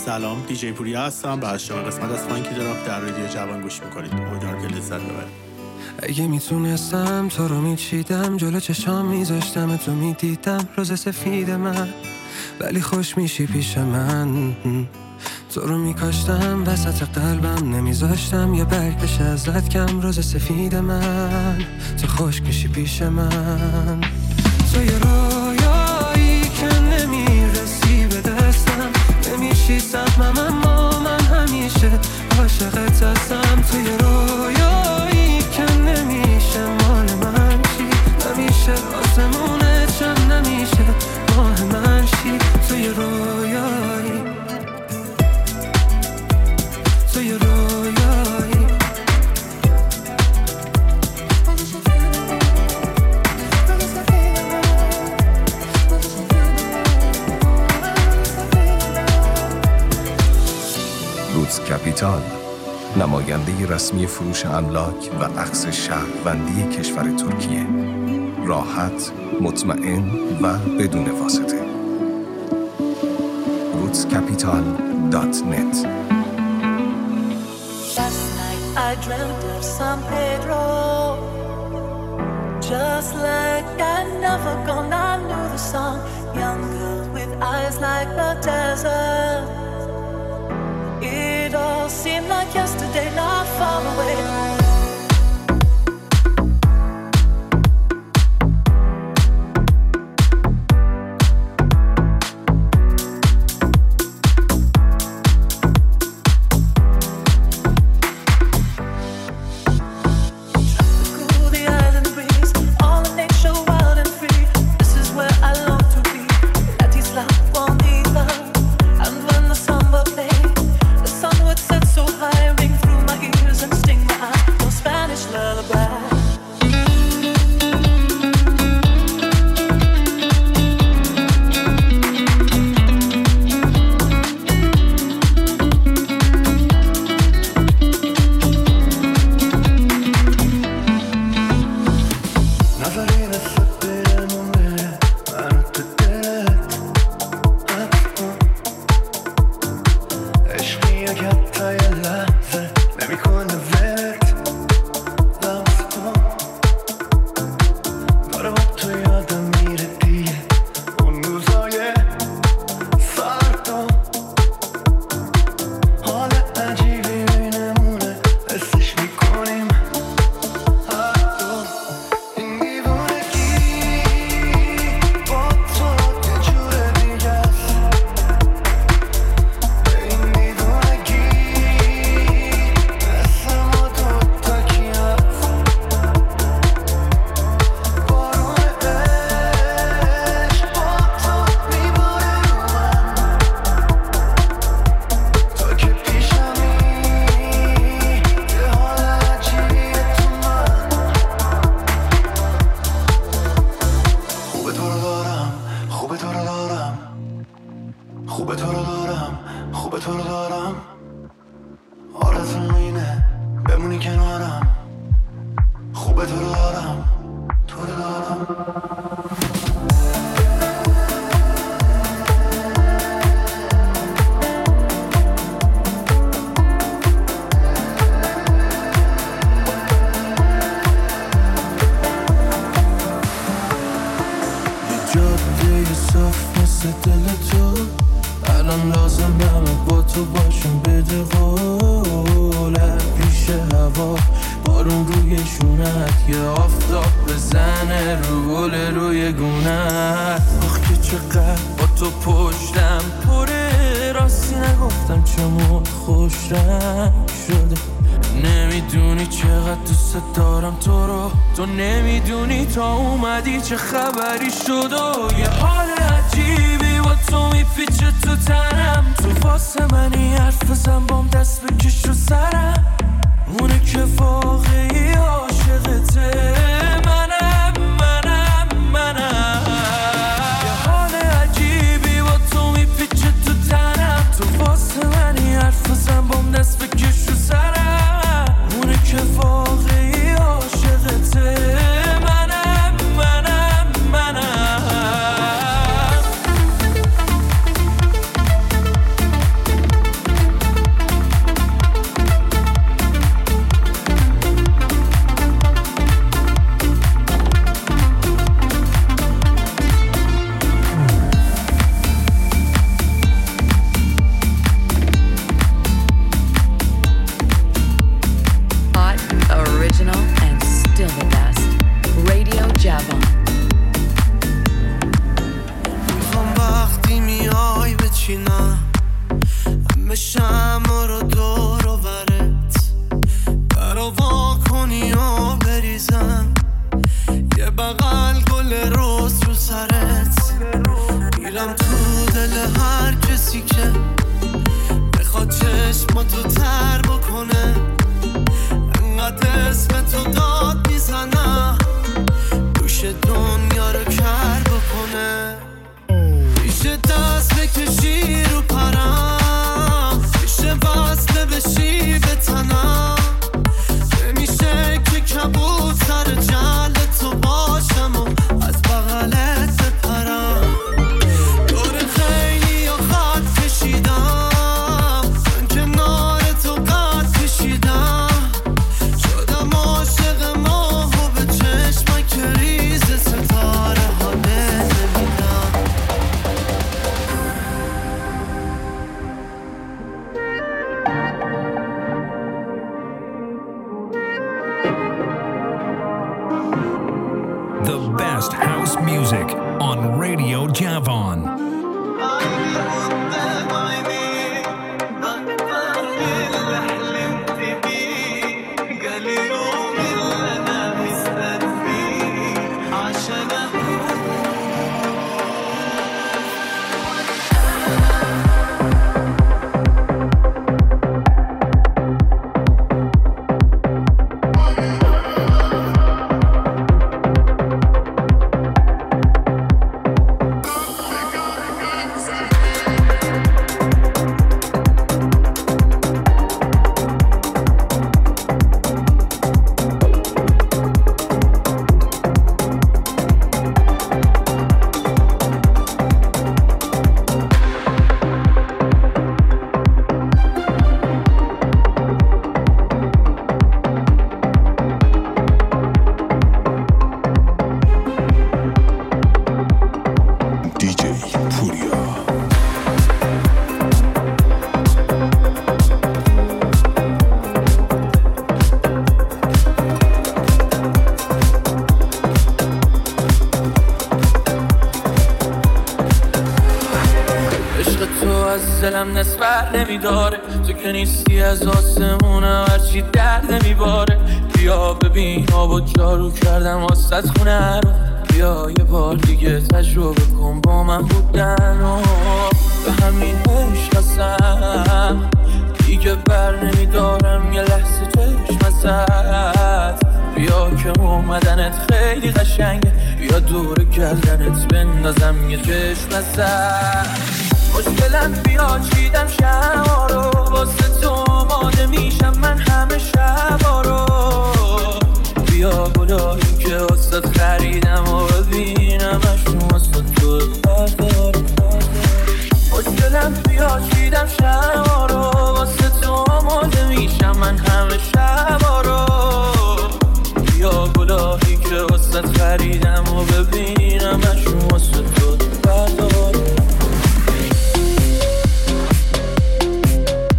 سلام، دیجی پوریا هستم و از شما قسمت از فانکی دراپ در رادیو جوان گوش میکنید. امیدوارم که لذت ببرید. اگه میتونستم تو رو میچیدم، جلو چشام میذاشتم، تو میدیدم روز سفید من، ولی خوش میشی پیش من. تو رو میکاشتم وسط قلبم، نمیذاشتم یه برگ بشه ازت کم. روز سفید من، تو خوش میشی پیش من. تو یه رویایی که نمیرسی به دستم، نمیشی سهمم اما من همیشه عاشقت هستم. تو یه رویایی که نمیشه مال من شی، نمیشه آسمونه چم، نمیشه ماه من شی. تو یه رویایی، تو یه رویایی. رودز کپیتال، نماینده رسمی فروش املاک و اخذ شهروندی کشور ترکیه. راحت، مطمئن و بدون واسطه. rootscapital.net. Last night I dreamt of San Pedro, just like I'd never gone. I knew the song, young girl with eyes like the desert. It all seemed like yesterday, not far away. چه خبری شد و یه حال عجیبی با تو میپیچه تو تنم. تو واسه منی حرف بزن بام دست بکش رو سرم. اونه که واقعی عاشقته منم. یه حال عجیبی با تو میپیچه تو تنم. تو واسه منی حرف بزن بام دست بکش رو سرم. اونه که واقعی عاشقته شمع رو دور و برت برا وا کنی و بریزم یه بغل گل روز رو سرت میرم تو دل هر کسی که بخواد چشماتو تر بکنه انقدر اسم تو داد میزنم دوش دنیا رو کر بکنه میشه دست بکشی رو پرم میشه وصله بشی به تنم نمیشه که کبود سر جل تو باشم و از بغلت بپرم دور خیلی و خط کشیدم من کنار تو قد کشیدم شدم عاشق ماه و به چشمک که ریز ستاره ها بنمیدم The best house music on Radio Javon. دلم نسبت نمیداره تو که نیستی از آسمونم هرچی درد نمیباره بیا ببین آبا جارو کردم واسط خونه رو بیا یه بار دیگه تجربه کن با من بودن و به همین عشق هستم دیگه بر نمیدارم یه لحظه چشم ازت بیا که اومدنت خیلی قشنگه بیا دور گردنت بندازم یه چشم ازت مشکلم بیا چیدم شما رو واسه تو آماده میشم من همه شبا رو بیا گلایی که واسه خریدم و ببینم اشون واسه تو بردارم مشکلم بیا چیدم شما رو واسه تو آماده میشم من همه شبا رو بیا گلایی که واسه خریدم و ببینم اشون واسه تو بردارم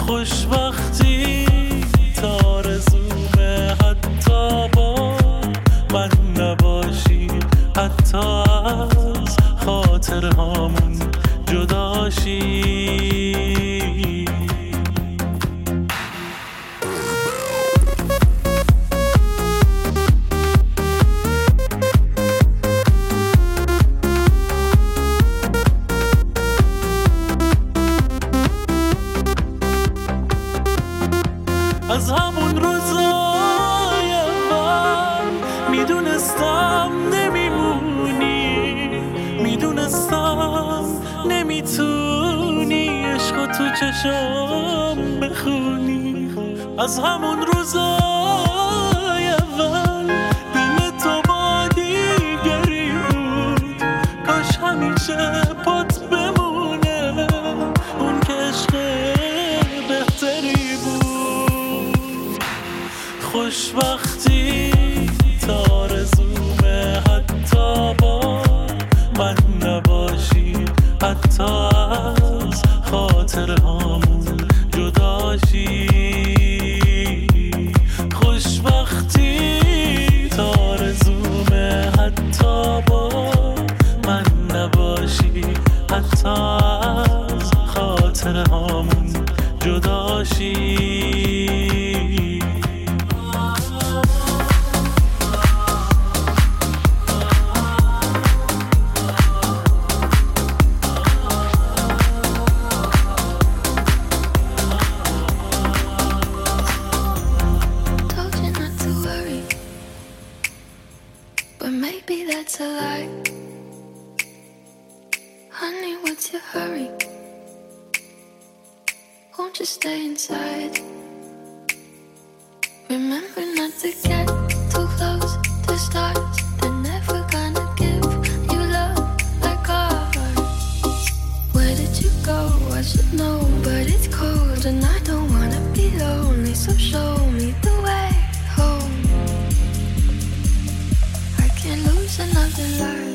خوشبختی تارزومه حتی با من نباشی، حتی از خاطرهامون جداشی. از همون روزای اول میدونستم نمیمونی، میدونستم نمیتونی عشقو تو چشم بخونی. از همون روزای اول دل تو با دیگری بود، کاش همیشه پات بمونه اون که عشق بهتری بود. خوشبختی تارزومه حتی با من نباشی، حتی از خاطرهامون جداشی. خوشبختی تارزومه حتی با من نباشی، حتی از خاطرهامون جداشی. That's a lie. Honey, what's your hurry? Won't you stay inside? Remember not to get too close to stars. They're never gonna give you love like ours. Where did you go? I should know, but it's cold and I don't wanna be lonely. So show me the way home. Can't lose another life.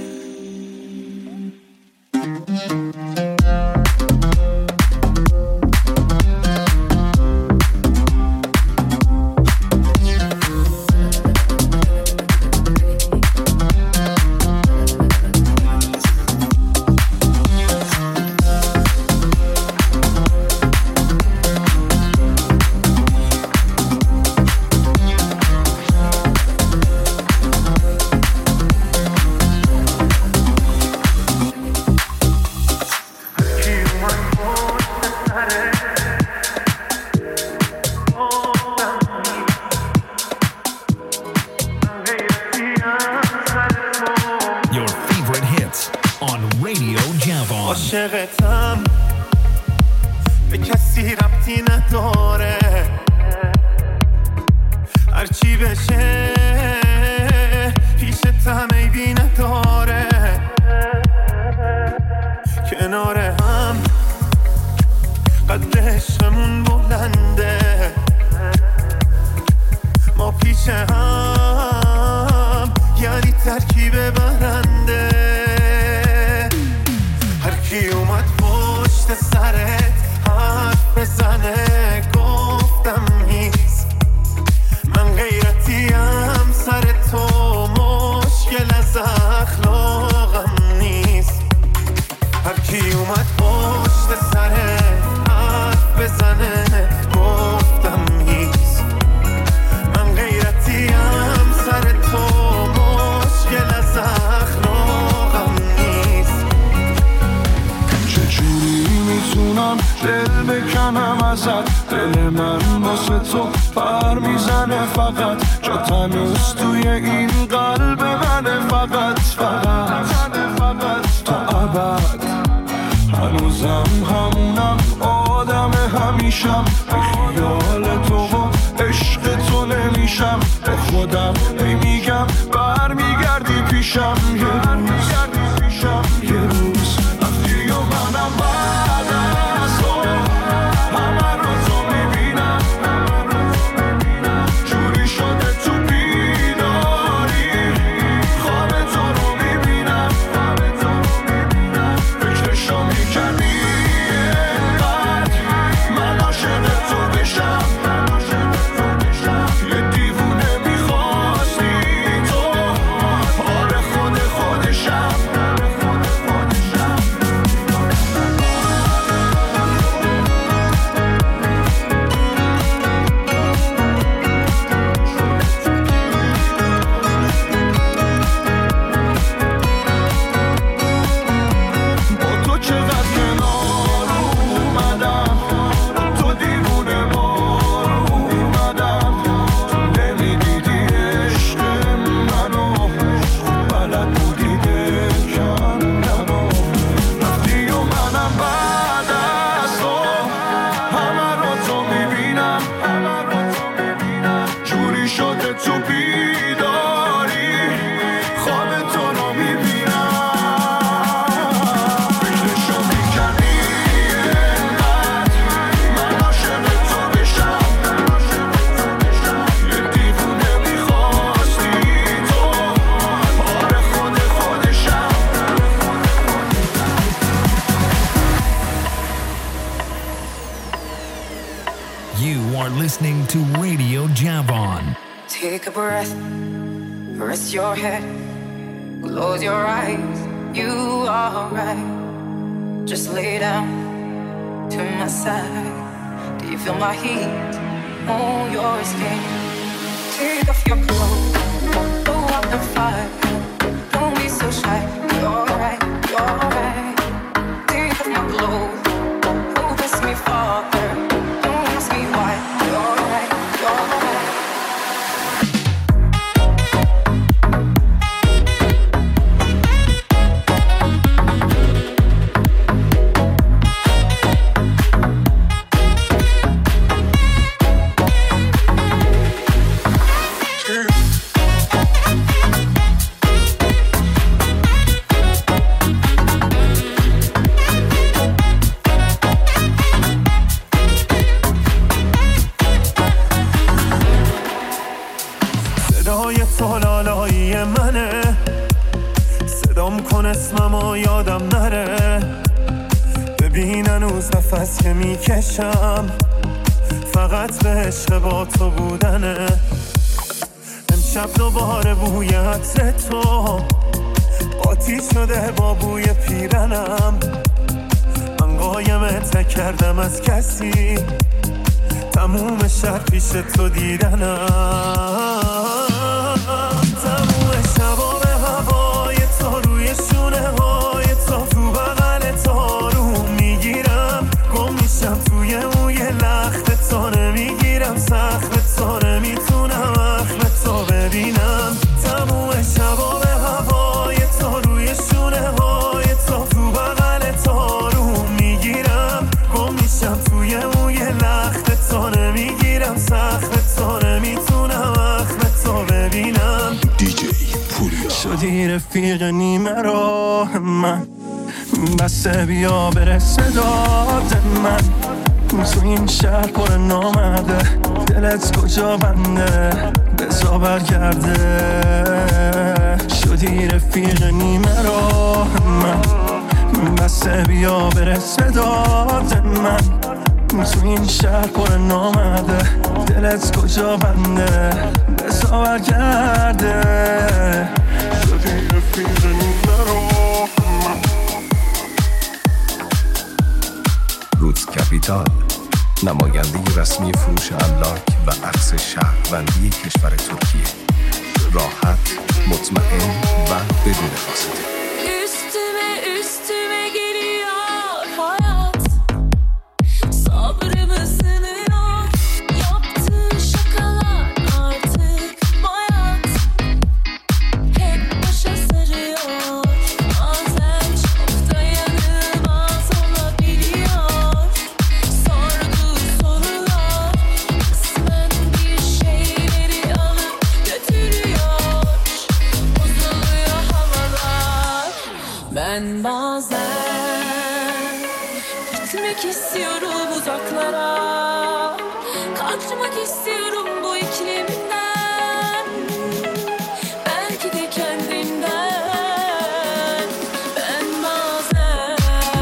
عاشقتم به کسی ربطی نداره، هرچی بشه پیشت هم عیبی نداره. کنار هم قد عشقمون بلنده، ما پیش هم یعنی ترکیب برنده. هرکی اومد پشت سرت حرف بزنه گفتم نیست، من غیرتیم سر تو مشکل از اخلاقم نیست. هرکی اومد پشت سرت حرف بزنه گفتم نیست، من غیرتیم سر تو مشکل از اخلاقم نیست. میتونم دل بکنم ازت، دل من واسه تو پر میزنه فقط، جا تنوز توی این قلب منه فقط تا ابد. هنوزم همونم آدم همیشم، به خیال تو و عشق تو نمیشم، به خودم میگم برمیگردی پیشم یه روز رفتی و منم بعد از تو همه رو تو میبینم، جوری شده تو بیداری خواب تو رو میبینم، فکرشو میکردی اینقدر من عاشق You are listening to Radio Javon. Take a breath, rest your head, close your eyes, you are right. Just lay down to my side. Do you feel my heat on your skin? Take off your clothes, blow up the fire. Don't be so shy, you're right, you're right. Take off my clothes, oh bless me Father. Don't ask me why, you're right, you're right. اسممو یادم نره ببین هنوز نفس که میکشم فقط به عشق با تو بودنه امشب دوباره بوی عطر تو قاطی شده با بوی پیرنم من قایمت کردم از کسی تموم شب پیش تو دیدنم تموم شبا به هوای تو روی شونه های تو بغل تو رو میگیرم گم میشم توی موی لخت تو نمیگیرم سخت تو نمیتونم اخم تو ببینم تموم شبا به هوای تو روی شونه های تو بغل تو رو میگیرم گم میشم توی موی لخت تو نمیگیرم سخت تو نمیتونم اخم تو ببینم شدی رفیق نیمه راه من بسه بیا برسه داد من تو این شهر پر نامرده دلت کجا بنده بزا برگرده شدی رفیق نیمه راه من بسه بیا برسه داد من تو این شهر پر نامرده دلت کجا بنده بزا برگرده شدی رفیق نیمه راه من رودز کپیتال نماینده رسمی فروش املاک و عکس شهروندی کشور ترکیه راحت، مطمئن و بدون واسطه Üstüme geliyor hayat Sabrımı sınıyor Yaptığı şakalar artık bayat Hep başa sarıyor Bazen çok dayanılmaz olabiliyor Sorduğu sorular Kısmen bir şeyleri alıp götürüyor Bozuluyor havalar Ben bazen gitmek istiyorum uzaklara Kaçmak istiyorum bu iklimden Belki de kendimden Ben bazen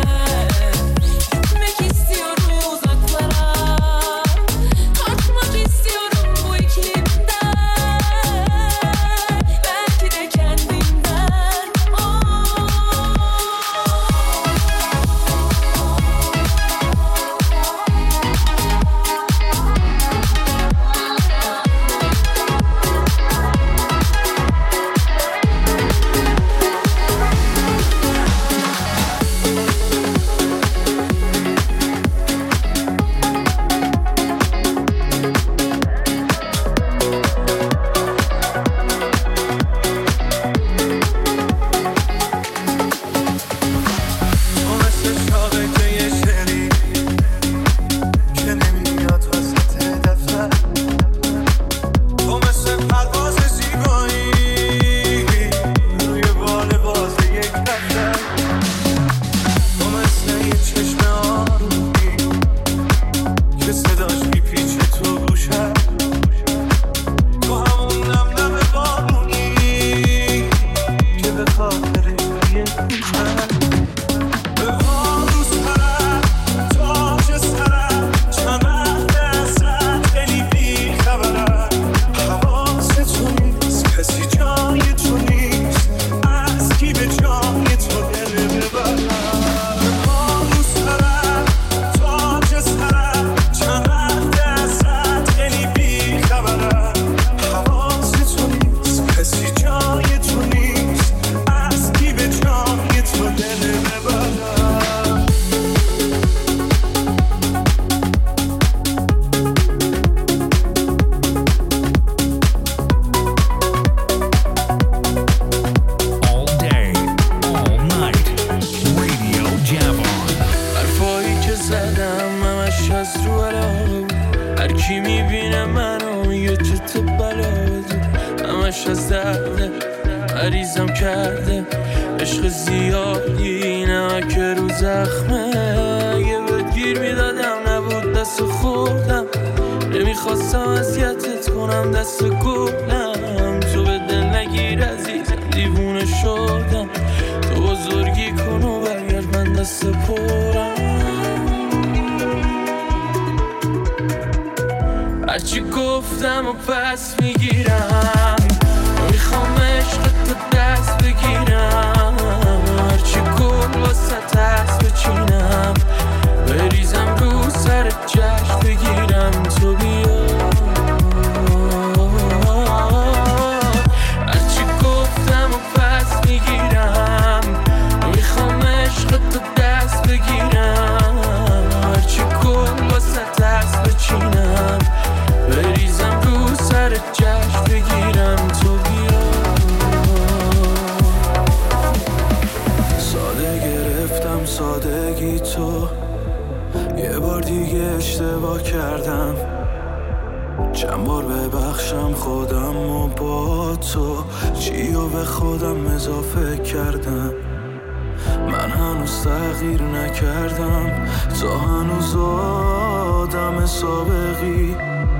gitmek istiyorum uzaklara Kaçmak istiyorum bu iklimden Belki de kendimden از رو علاقه هر کی میبینه منو میگه چه تو بلاده همش از درده مریضم کرده عشق زیادی نمک رو زخمه اگه بهت گیر میدادم نبود دست خوردم نمیخواستم اذیتت کنم دست گلم تو به دل نگیر عزیزم دیوونه شدم تو بزرگی کن و برگرد من دست پرم هرچی گفتم و پس میگیرم میخوام عشق تو دست بگیرم هرچی گل واسه دست بچینم بریزم رو سر جشن بگیرم تو بیا هرچی گفتم و پس میگیرم میخوام عشق تو دست بگیرم هرچی گل واسه دست بچینم بریزم رو سر جشن بگیرم تو بیا ساده گرفتم سادگی تو یه بار دیگه اشتباه کردم چند بار ببخشم خودم و با تو چیو به خودم اضافه کردم من هنوز تغییر نکردم تا هنوز آدم سابقی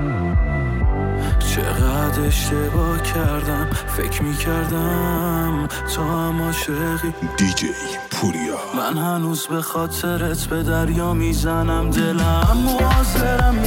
چقدر اشتباه کردم فکر میکردم تو هم عاشقی دیجی پوریا من هنوز به خاطرت به دریا میزنم دلم و حاضرم